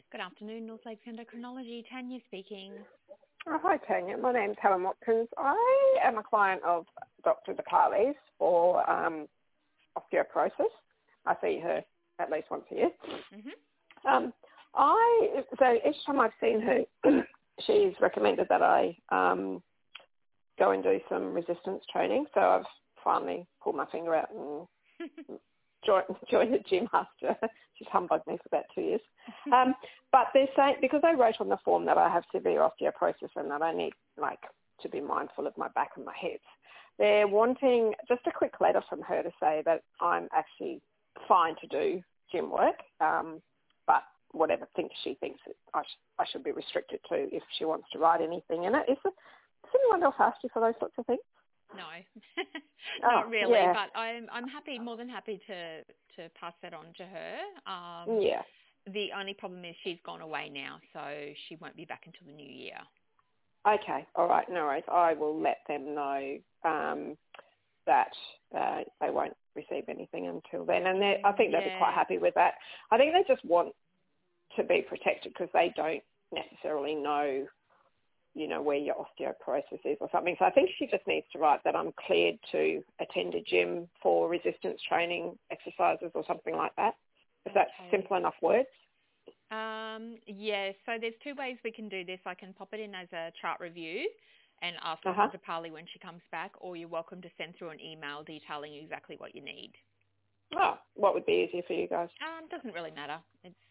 Good afternoon, North Lakes Endocrinology. Tanya speaking. Oh, hi, Tanya. My name's Helen Watkins. I am a client of Dr. DeParley's for osteoporosis. I see her at least once a year. Mm-hmm. So each time I've seen her, she's recommended that I go and do some resistance training. So I've finally pulled my finger out and joined the gym after she's humbugged me for about 2 years. But they're saying, because I wrote on the form that I have severe osteoporosis and that I need to be mindful of my back and my hips, they're wanting just a quick letter from her to say that I'm actually fine to do gym work, but whatever she thinks I should be restricted to if she wants to write anything in it. Does anyone else ask you for those sorts of things? No, not really. Yeah. But I'm happy, more than happy to pass that on to her. Yeah. The only problem is she's gone away now, so she won't be back until the new year. Okay. All right. No worries. I will let them know that they won't receive anything until then, and I think they'll be quite happy with that. I think they just want to be protected because they don't necessarily know, where your osteoporosis is or something. So I think she just needs to write that I'm cleared to attend a gym for resistance training exercises or something like that. If that's simple enough words. Yeah, so there's two ways we can do this. I can pop it in as a chart review and ask Dr. DeParley when she comes back, or you're welcome to send through an email detailing exactly what you need. Oh, what would be easier for you guys? Doesn't really matter.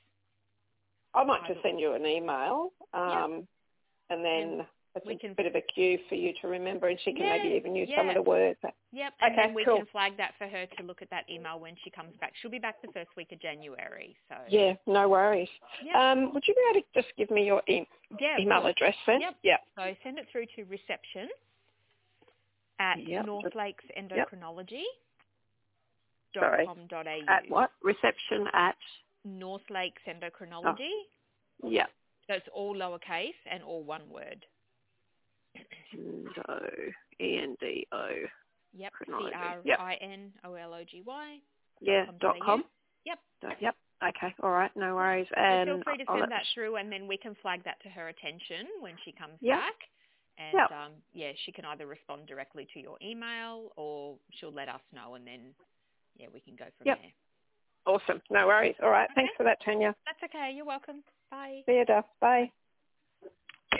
I might just send you an email, and then it's a bit of a cue for you to remember, and she can maybe even use some of the words. Yep, and then we can flag that for her to look at that email when she comes back. She'll be back the first week of January. So yeah, no worries. Yep. Would you be able to just give me your email address then? Yep. So send it through to reception at northlakesendocrinology.com.au. At what? Reception at? North Lakes Endocrinology. Oh. Yeah. So it's all lowercase and all one word. ENDO. Yep. CRINOLOGY. Yeah. .com. Yep. Yep. Okay. All right. No worries. And so feel free to send that through, and then we can flag that to her attention when she comes back. And she can either respond directly to your email, or she'll let us know, and then we can go from there. Awesome. No worries. All right. Okay. Thanks for that, Tanya. That's okay. You're welcome. Bye. See you, Duff. Bye.